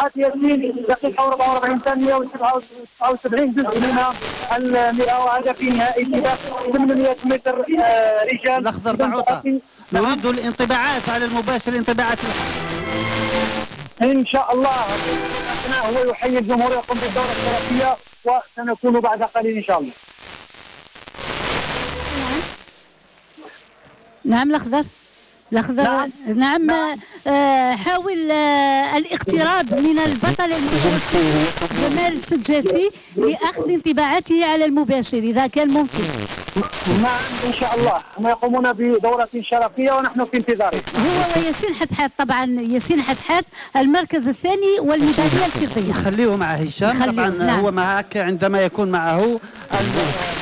مساحات ياسين دقيقه و44 ثانيه و79 جزء منها ال100 وهذا في نهائي سباق 800 متر رجال. الاخضر بعوطه نريد الانطباعات على المباشر، انطباعات ان شاء الله. هو يحيي الجمهور يقوم بالدوره الشرفيه وسنكون بعد قليل ان شاء الله. نعم الاخضر نعم. حاول الاقتراب من البطل المتوسط جمال السجاتي لاخذ انطباعاته على المباشر اذا كان ممكن. نعم ان شاء الله، هم يقومون بدورة شرفية ونحن في انتظاره. هو وياسين حتحات، طبعا ياسين حتحات المركز الثاني والميدالية الفضية. خليه مع هشام طبعا. نعم. هو معك عندما يكون معه